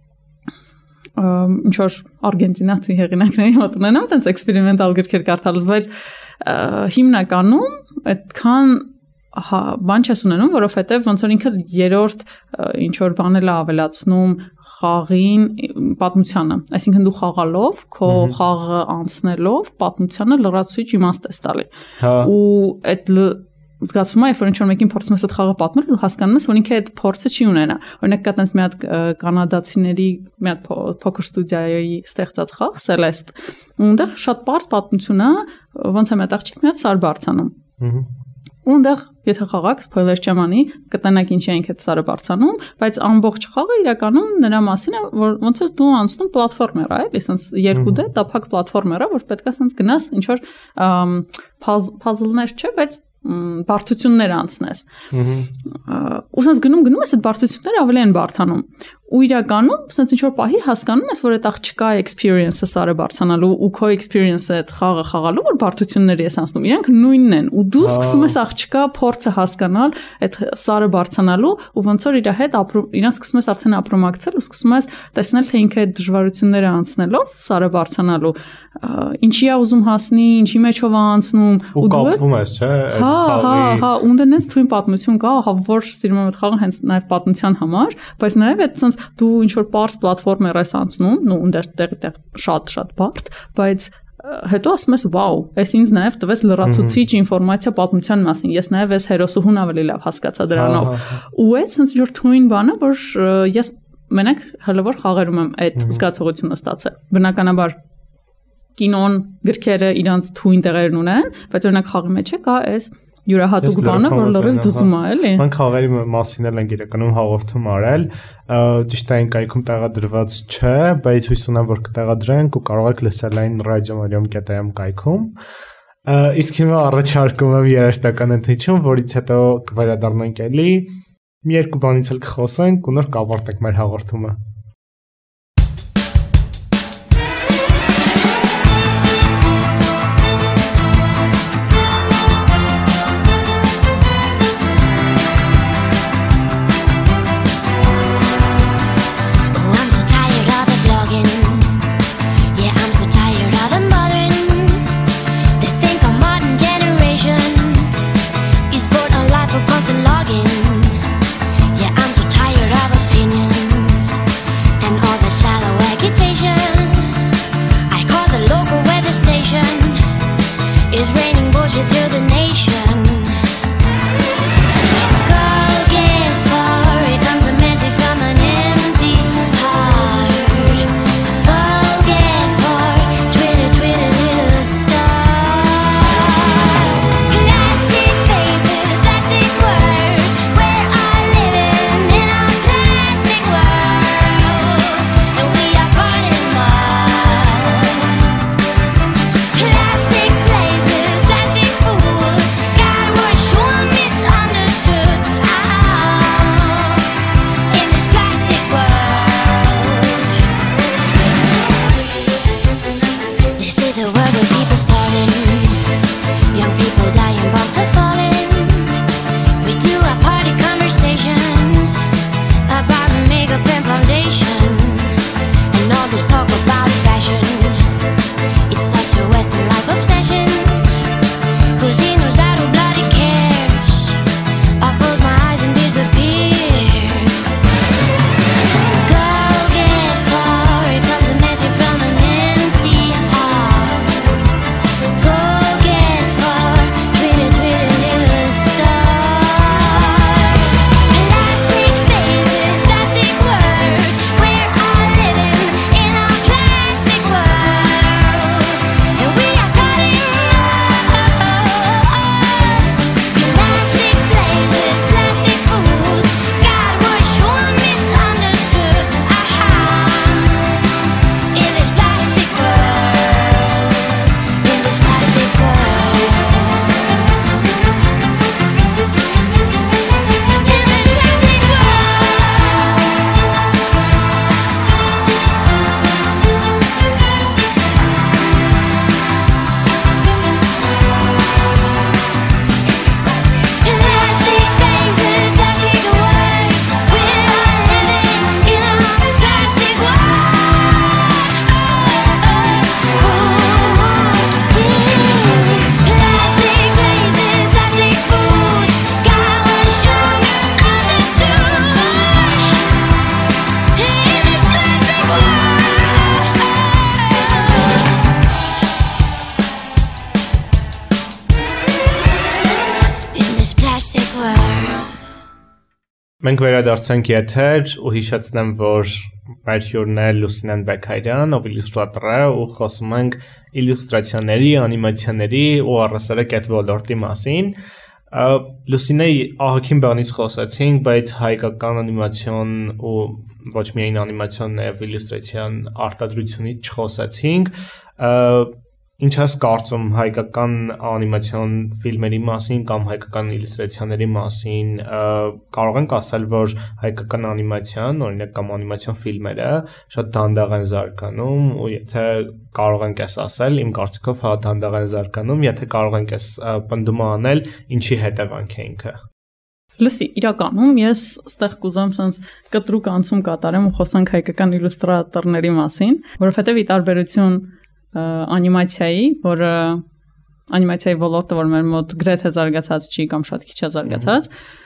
ինչ որ արգենտինացի հեղինակների մոտ ունենամ տենց էքսպերիմենտալ գրքեր կարդալուց, բայց հիմնականում այդքան բան չես ունենում, որովհետև ոնց որ ինքը երրորդ ինչ որ բան էլ ավելացնում խաղին պատմությանը, այսինքն դու խաղալով, քո խաղը անցնելով պատմությանը լրացուցիչ իմաստ ես տալի։ Ու այդ զգացվում է, որ ինչ որ մեկին փորձում ես այդ խաղը պատմել ու հասկանում ես, որ ինքը այդ փորձը չի ունենա։ Օրինակ կա տես մի հատ կանադացիների մի հատ փոքր ստուդիայի ստեղծած խաղ Celeste։ Ունդեղ շատ པարզ պատմություն է, ոնց է մետաղջիկ մի հատ սար բարձանում։ Ունդեղ եթե խաղաք սփոյլեր չեմ անի, կտենակ ինչի ենք այդ սարը բարձանում, բայց ամբողջ խաղը իրականում նրա մասին է, որ ոնց է դու անցնում պլատֆորմեր, այլ sense 2D տափակ պլատֆորմեր է, որ պետքա sense գնաս ինչ որ puzzle-ներ չէ, բայց բարդություններ անցնես։ Ու sense գնում ես այդ բարդությունները ավելի են բարդանում։ ու իրականում sense ինչ որ պահի հասկանում ես որ այդ աղջկա experience-ը սարը բարձանալու ու քո experience-ը այդ խաղը խաղալու որ բարդությունների ես անցնում իրանք նույնն են ու դու սկսում ես աղջկա փորձը հասկանալ այդ սարը բարձանալու ու ոնց որ իր հետ իրան սկսում ես արդեն ապրոմակցել ու սկսում ես տեսնել թե ինքը այդ դժվարությունները անցնելով սարը բարձանալու ինչի է ուզում հասնի ինչի մեջով է անցնում ու կապվում ես չէ այդ խաղի հա ունդենից թույն պատմություն կա որ սիրում եմ այդ խաղը հենց նաև պատմության համար բայց նաև այդ sense դու ինչ որ parse պլատֆորմեր ես անցնում ու ունդեր շատ բարդ բայց հետո ասում ես վաու այս ինձ նաև տվեց լրացուցիչ ինֆորմացիա պատմության մասին ես նաև այս հերոսուհուն ավելի լավ հասկացա դրանով ու այդ sense ինչ որ թույն բանը որ ես մենակ հլավոր խաղերում եմ այդ զգացողությունը ստացել բնականաբար կինոն գրքերը իրանց թույն տեղերն ունեն բայց օրինակ խաղի մեջ է կա այս յուրահատուկ բանը որ լրիվ դուզում է էլի մենք խաղերի մասին էլ ենք իրականում հաղորդում արել ճիշտ այն կայքում տեղադրված չէ բայց հույս ունեմ որ կտեղադրենք ու կարող եք լսել այն radio.am կայքում իսկ հիմա առաջարկում եմ երաժշտական ընթերցում որից հետո կվերադառնանք էլի մի երկու բանից էլ կխոսենք ու նոր կավարտենք մեր հաղորդումը Մենք վերադարձանք եթեր ու հիշեցնեմ, որ մեր հյուրն է Լուսինեն Բեքայրյան, ով իլյուստրատոր է ու խոսում ենք իլյուստրացիաների, անիմացիաների ու առասարակ այդ ոլորտի մասին։ Լուսինեի ահագին բանից խոսացինք, բայց հայկական անիմացիոն ու ոչ միայն անիմացիոն, նաև իլյուստրացիան արտադրությունից չխոսացինք։ Ինչ ես կարծում հայկական անիմացիոն ֆիլմերի մասին կամ հայկական իլյուստրացիաների մասին, կարող ենք ասել, որ հայկական անիմացիան, օրինակ կամ անիմացիոն ֆիլմերը շատ դանդաղ են զարգանում, ու եթե կարող ենք այս ասել, իմ կարծիքով հա դանդաղ են զարգանում, եթե կարող ենք այս պնդումը անել, ինչի հետևանք է ինքը։ Լսի, իրականում ես ստեղ կուզեմ sense կտրուկ անցում կատարեմ ու խոսանք հայկական իլյուստրատորների մասին, որովհետև ի տարբերություն անիմացիայի, որը անիմացիայի ոլորտը, որ մեր մոտ գրեթե զարգացած չի կամ շատ քիչ է զարգացած,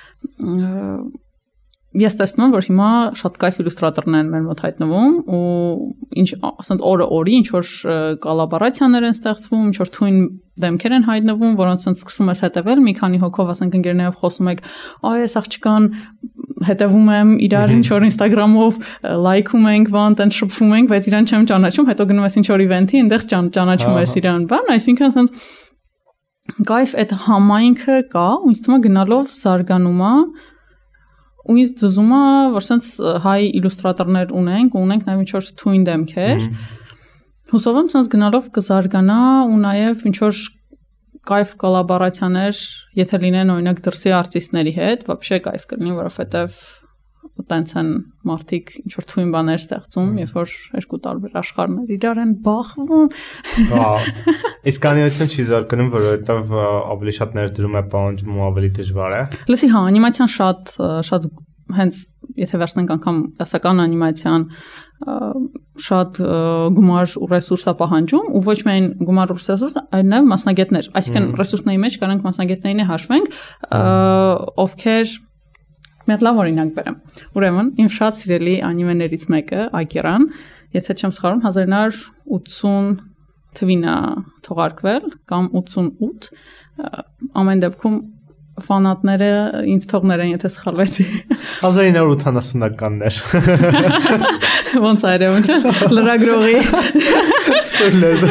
ես տեսնում եմ, որ հիմա շատ կայֆ իլյուստրատորներ են մեր մոտ հայտնվում ու ինչ ասենք օրը օրի ինչ որ կոլաբորացիաներ են ստեղծվում, ինչ որ թույն դեմքեր են հայտնվում, որոնց ցած սկսում ես հետևել, մի քանի հոգով ասենք ընկերներով խոսում եք, այ այս աղջկան հետևում եմ, իրար ինչ որ Instagram-ով լայքում ենք, բան տեն շփվում ենք, բայց իրան չեմ ճանաչում, հետո գնում ես ինչ որ իվենթի, այնտեղ ճանաչում ես իրան, բան, այսինքն ասենց կայֆ այդ համայնքը կա, ու ինձ թվում է գնալով զարգանում է, ու ինձ դզում է, որ sense հայ իլյուստրատորներ ունենք, ու ունենք նաև ինչ որ թույն դեմքեր։ Հուսով եմ sense գնալով կզարգանա ու նաև ինչ որ կայֆ կոլաբորացիաներ, եթե լինեն օրինակ դրսի արտիստների հետ, вообще կայֆ կլինի, որովհետև տենց են մարդիկ ինչ որ թույն բաներ ստեղծում, երբ որ երկու տարբեր աշխարհներ իրար են բախվում։ Իսկ անիմացիան չի զարգանում, որովհետև ավելի շատ ներդրում է պահանջում ու ավելի դժվար է։ Լսի, հա, անիմացիան շատ հենց եթե վերցնենք անգամ դասական անիմացիան շատ գումար ու ռեսուրս է պահանջում ու ոչ միայն գումար ու ռեսուրս, այլ նաև մասնագետներ, այսինքն ռեսուրսների մեջ կարանք մասնագետներին հաշվենք, ովքեր Մեր լավ օրինակ բերեմ։ Ուրեմն, իմ շատ սիրելի անիմեներից մեկը, Ակիրան, եթե չեմ սխալվում, 1980 թվին է թողարկվել կամ 88, ամեն դեպքում ֆանատները ինձ թողներ են, եթե սխալվեցի։ 1980-ականներ։ Ոնց այրևն չէ, լրագրողի։ Սուլեզ։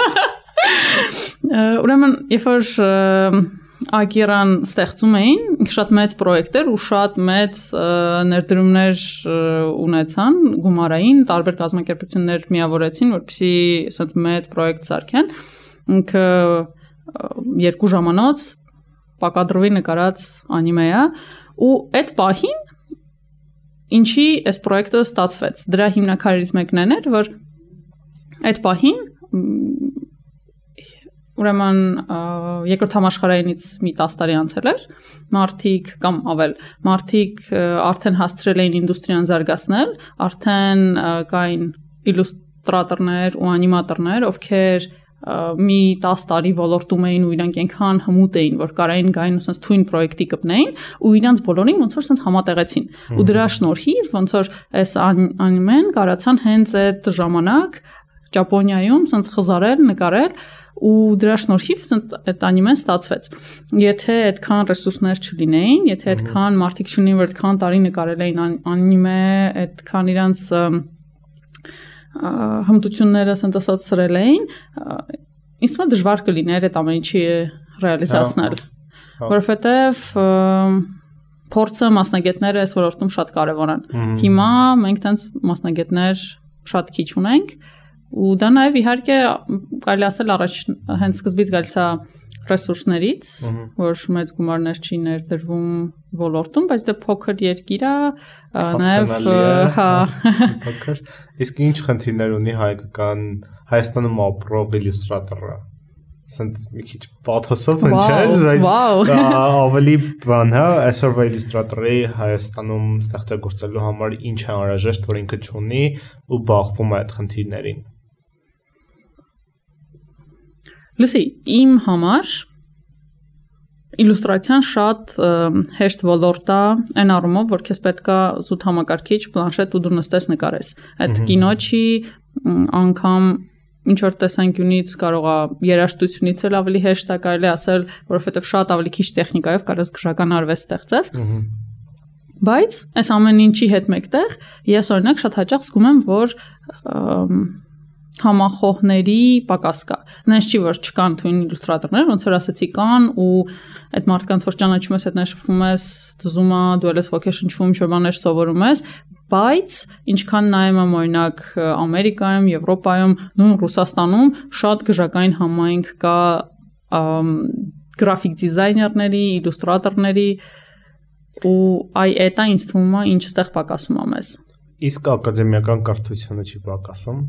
Ուրեմն, երբ որ Ակիրան ստեղծում էին, շատ մեծ պրոյեկտեր ու շատ մեծ ներդրումներ ունեցան, գումարային, տարբեր կազմակերպություններ միավորեցին, որպեսզի ասած մեծ պրոյեկտ սարքեն։ Ինքը 2 ժամանոց պակադրվի նկարած անիմե է, ու այդ պահին ինչի այս պրոյեկտը ստացվեց։ Դրա հիմնաքարերից մեկն էր, որ այդ պահին Ուրեմն երկրորդ համաշխարհայինից մի 10 տարի անցել էր, մարդիկ կամ ավել, մարդիկ արդեն հասցրել էին ինդուստրիան զարգացնել, արդեն կային իլյուստրատորներ ու անիմատորներ, ովքեր մի 10 տարի ոլորտում էին ու իրանք այնքան հմուտ էին, որ կարային գային ասես թույն պրոյեկտի կպնեին ու իրանց բոլորին ոնց որ ասես համատեղեցին։ Ու դրա շնորհիվ ոնց որ այս անիմեն կարացան հենց այդ ժամանակ Ճապոնիայում ասես խզարել, նկարել ու դրա շնորհիվ այդ անիմեն ստացվեց։ Եթե այդքան ռեսուրսներ չլինեին, եթե այդքան մարդիկ չլինեին, որ այդքան տարի նկարել էին անիմե, այդքան իրանց հմտությունները ասենց ասած սրել էին, ինձ թվում է դժվար կլիներ այդ ամեն ինչի ռեալիզացնել, որովհետև փորձը մասնագետները այս ոլորտում շատ կարևոր են։ Հիմա մենք տենց մասնագետներ շատ քիչ ունենք ու դա նաև իհարկե կարելի ասել առաջ հենց սկզբից գալիս է ռեսուրսներից, որ մեծ գումարներ չի ներդրվում ոլորտում, բայց դա փոքր երկիր է, նաև հա փոքր։ Իսկ ինչ խնդիրներ ունի Հայաստանում ապրող իլյուստրատորը։ Ասենց մի քիչ պաթոսով ընչես, բայց ավելի բան, հա, այսօրվա իլյուստրատորի Հայաստանում ստեղծագործելու համար ինչ է անհրաժեշտ, որ ինքը չունի ու բախվում է այդ խնդիրներին։ Լսի, իմ համար իլյուստրացիան շատ հեշտ ոլորտ է այն առումով, որ քեզ պետք է զուտ համակարգիչ, պլանշետ ու դու նստես նկարես։ Այդ կինո չի անգամ ինչ որ տեսանկյունից կարող է երաժշտությունից էլ ավելի հեշտ է կարելի ասել, որովհետև շատ ավելի քիչ տեխնիկայով կարես գրական արվեստ ստեղծես։ Բայց այս ամեն ինչի հետ մեկտեղ ես օրինակ շատ հաճախ զգում եմ, որ համախոհների պակաս կա։ Նենց չի, որ չկան թույն իլյուստրատորներ, ոնց որ ասեցի կան ու այդ մարդկանց որ ճանաչում ես, հետ ներշփվում ես, դզում է, դու ես ոգեշնչվում, ինչ որ բաներ սովորում ես, Բայց ինչքան նայում եմ օրինակ Ամերիկայում, Եվրոպայում, նույն Ռուսաստանում շատ գժակային համայնք կա գրաֆիկ դիզայներների, իլյուստրատորների ու այդ է ինձ թվում է ինչ ստեղ պակասում է մեզ։ Իսկ ակադեմիական կրթությունը չի պակասում։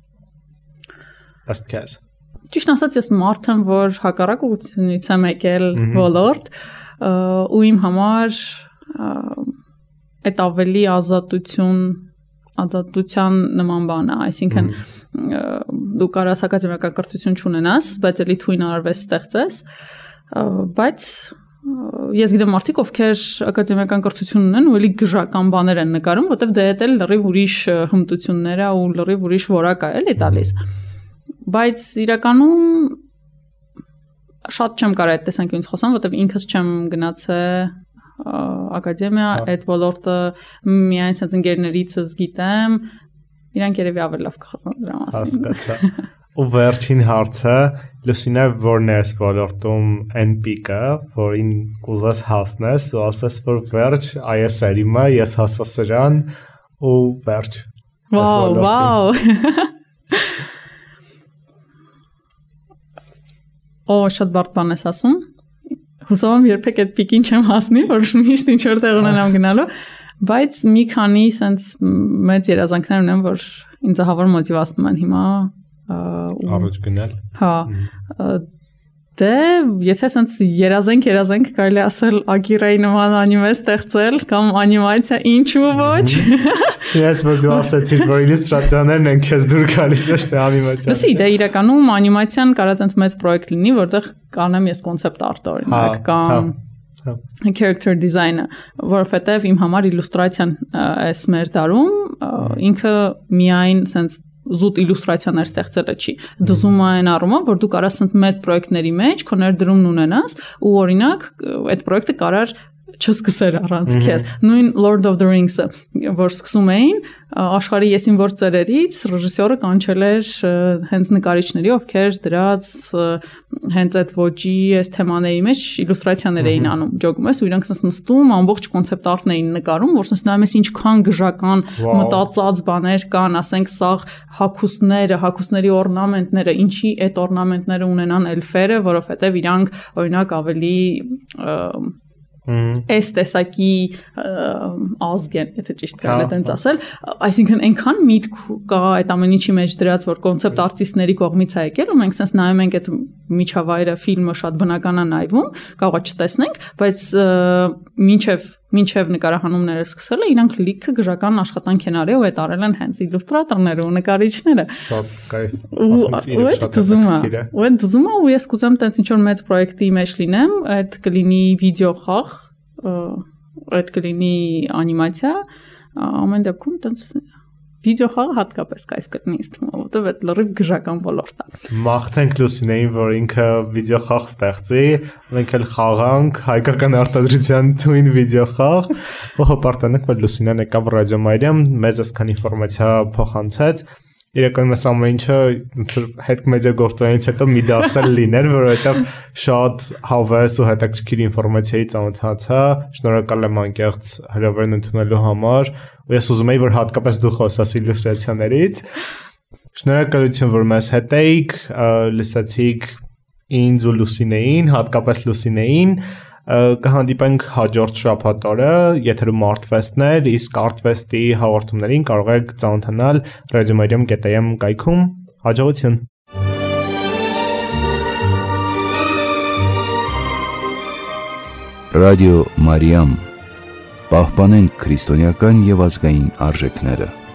Ըստ քեզ։ Ճիշտ ասած, ես մարդ եմ, որ հակառակ ուղղությունից եմ եկել ոլորտ, ու իմ համար այդ ավելի ազատության նման բան է, այսինքն դու կարաս ակադեմիական կրթություն չունենաս, բայց էլի թույն արվես ստեղծես, բայց ես գիտեմ մարդիկ, ովքեր ակադեմիական կրթություն ունեն ու էլի գժական բաներ են նկարում, որտեվ դե դա էլ լրիվ ուրիշ հմտություններ է ու լրիվ ուրիշ որակ է էլի տալիս։ Բայց իրականում շատ չեմ կարող այդ տեսանկյունից խոսամ, որտեվ ինքս չեմ գնացել ակադեմիա, այդ ոլորտը միայն sense ընկերներիցս գիտեմ, իրանք երևի ավելի լավ կխոսեն դրա մասին։ Հասկացա։ Ու վերջին հարցը, Լուսինե, որն է այս ոլորտում այն պիկը, որին կուզես հասնես ու ասես, որ վերջ, այս է իմը, ես հասա սրան ու վերջ։ Վաու։ Օ, շատ բարդ բան ես ասում։ Հուսով եմ երբեք այդ պիկին չեմ հասնի, որ միշտ ինչ որտեղ ունենամ գնալու, բայց մի քանի sense մեծ երազանքներ ունեմ, որ ինձ հավոր մոտիվացնում են հիմա առաջ գնալ։ Հա։ Դե, եթե sense երազենք կարելի ասել Ակիրայի նման անիմե ստեղծել կամ անիմացիա ինչու ոչ։ Ես որ դու ասացիր, որ իլյուստրացիաներն են քեզ դուր գալիս, ոչ թե անիմացիան։ Լսի, դե իրականում անիմացիան կարա տենց մեծ պրոյեկտ լինի, որտեղ կանեմ ես կոնցեպտ արտը օրինակ կամ character design-ը, որովհետև իմ համար իլյուստրացիան այս մեր դարում ինքը միայն sense զուտ իլյուստրացիաներ ստեղծելը չի։ Դզում է այն առումով, որ դու կարաս մեծ պրոյեկտների մեջ քո ներդրումն ունենաս ու օրինակ այդ պրոյեկտը կարար չսկսեր առանց քեզ։ Նույն Lord of the Rings-ը, որ սկսում էին, աշխարհի եսին որ ծերերից ռեժիսորը կանչել էր հենց նկարիչների, ովքեր դրած հենց այդ ոճի այս թեմաների մեջ իլյուստրացիաներ էին անում, ջոգում ես, ու իրանք sense նստում, ամբողջ կոնցեպտ արտն էին նկարում, որ sense նայում ես ինչքան գժական մտածած բաներ կան, ասենք սաղ հագուստների օրնամենտները, ինչի այդ օրնամենտները ունենան էլֆերը, որովհետև իրանք օրինակ ավելի այս տեսակի ազգ են, եթե ճիշտ կարելի է տենց ասել, այսինքն այնքան միտք կա այդ ամեն ինչի մեջ դրած, որ կոնցեպտ արտիստների կողմից է եկել ու մենք sense նայում ենք այդ միջավայրը, ֆիլմը շատ բնական է նայվում, կարող է չտեսնենք, բայց մինչև նկարահանումները սկսելը իրանք լիքը գժական աշխատանք են արել ու այդ արել են հենց իլյուստրատորները ու նկարիչները։ Շատ կայֆ։ Ու այդ դզումը ու ես կուզեմ տենց ինչ որ մեծ պրոյեկտի մեջ լինեմ, այդ կլինի վիդեո խաղ, այդ կլինի անիմացիա, ամեն դեպքում տենց վիդեո խաղը հատկապես կայֆ կլինի ինձ թվում, որովհետև այդ լրիվ գժական ոլորտ է։ Մաղթենք Լուսինեին, որ ինքը վիդեո խաղ ստեղծի, մենք էլ խաղանք հայկական արտադրության թույն վիդեո խաղ, ու հպարտանանք, որ Լուսինեն եկավ Ռադիո Մարիամ, մեզ այսքան ինֆորմացիա փոխանցեց։ Իրականում այս ամեն ինչը հետմեդիա գործարանից հետո մի դասել լիներ, որովհետև շատ հավես ու հետաքրքիր ինֆորմացիայի ծանոթացա, շնորհակալ եմ անկեղծ հրավերն ընդունելու համար, ու ես ուզում եի, որ հատկապես դու խոսաս իլյուստրացիաներից։ Շնորհակալություն, որ մեզ հետ էիք, լսեցիք ինձ ու Լուսինեին, հատկապես Լուսինեին, կհանդիպենք հաջորդ շաբաթ օրը, եթերում Artfest-ներ, իսկ Artfest-ի հաղորդումներին կարող եք ծանոթանալ radiomariam.am կայքում։ Հաջողություն։ Ռադիո Մարիամ, պահպանենք քրիստոնեական եւ ազգային արժեքները։